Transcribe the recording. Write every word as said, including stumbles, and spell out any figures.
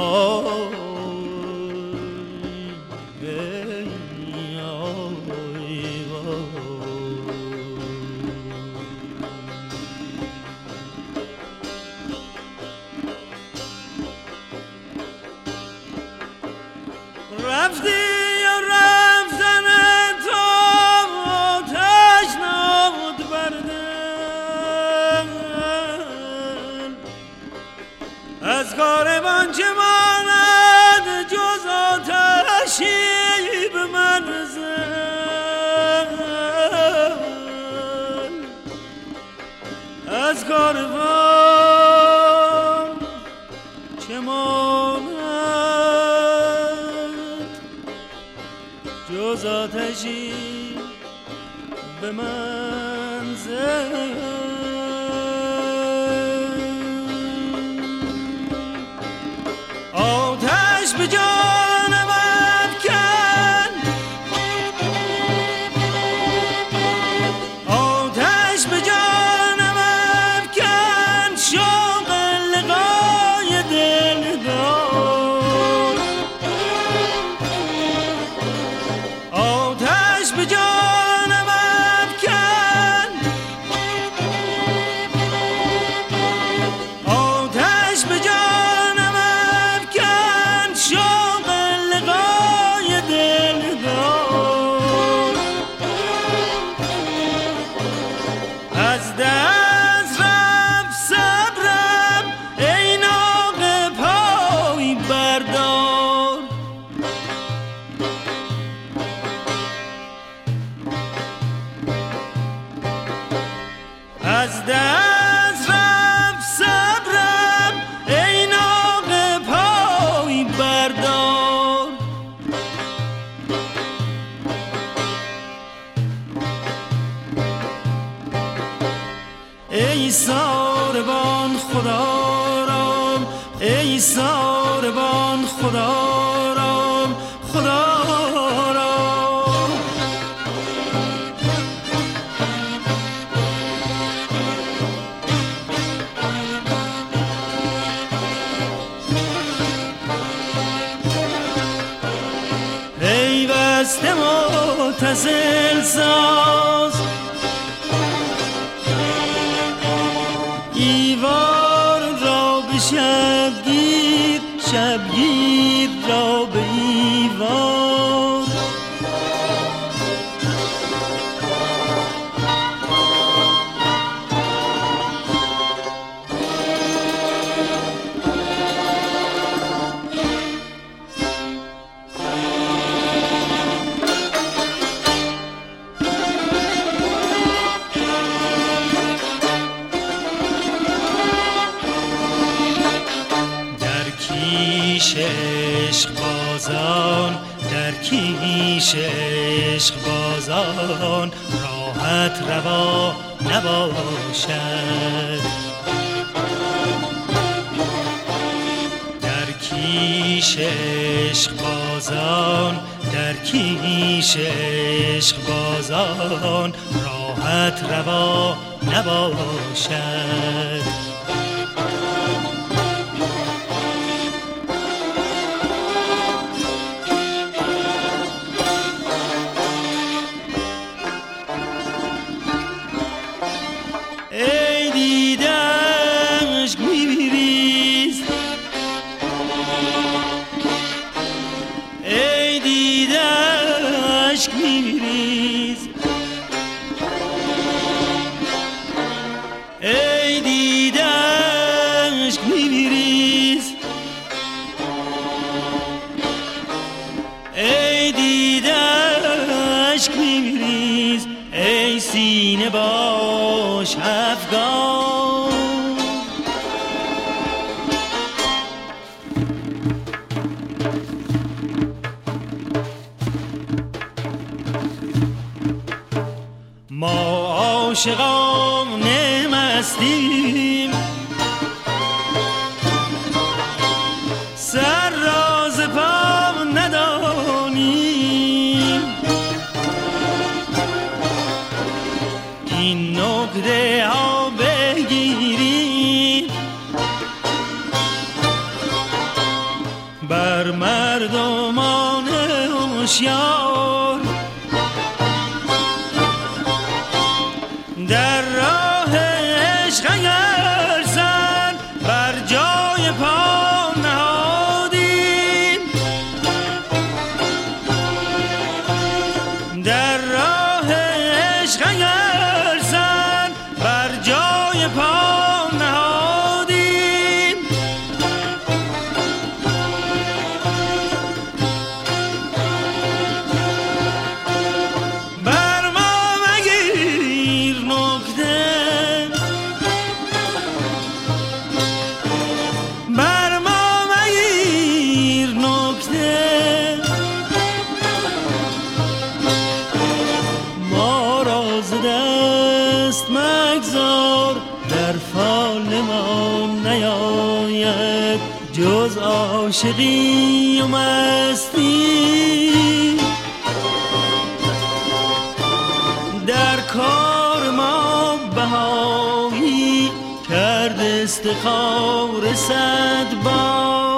از کاروان چه ماند جز آتشی به منزل. آتش به جانم افکن، آتش به جانم افکن، شوق لقای دلدار. آتش به جانم افکن، آتش به جانم افکن، شوق لقای دلدار. از دست رفت صبرم ای ناقه پای بردار. از دست رفت صبرم ای ناقه پای بردار. ای ساربان خدا رام، ای ساربان خدا رام، خدا رام. پیوسته متصل ساز ایوان را به شبگیر، شبگیر را به ایوان. عشق بازان، در کیش عشق بازان راحت روا نباشد. در کیش عشق بازان، در کیش عشق بازان راحت روا نباشد. ای دیده عشق می‌ریز، ای دیده عشق می‌ریز، ای دیده عشق می‌ریز، ای دیده عشق می‌ریز. ای سینه باش افغان، ما عاشقان مستیم، سر راز پا ندانیم. این نکته ها بگیریم، بر مردمان هوشیار. در راه عشق اگر سر بر جای پا نهادیم، در راه عشق اگر سر بر جای پا نهادیم، بر ما مگیر نکته، بر ما مگیر نکته، ما را ز دست مگذار، در فال ما نیاید جز عاشقی و مستی. در کار ما بهایی کرد استخار صد بار،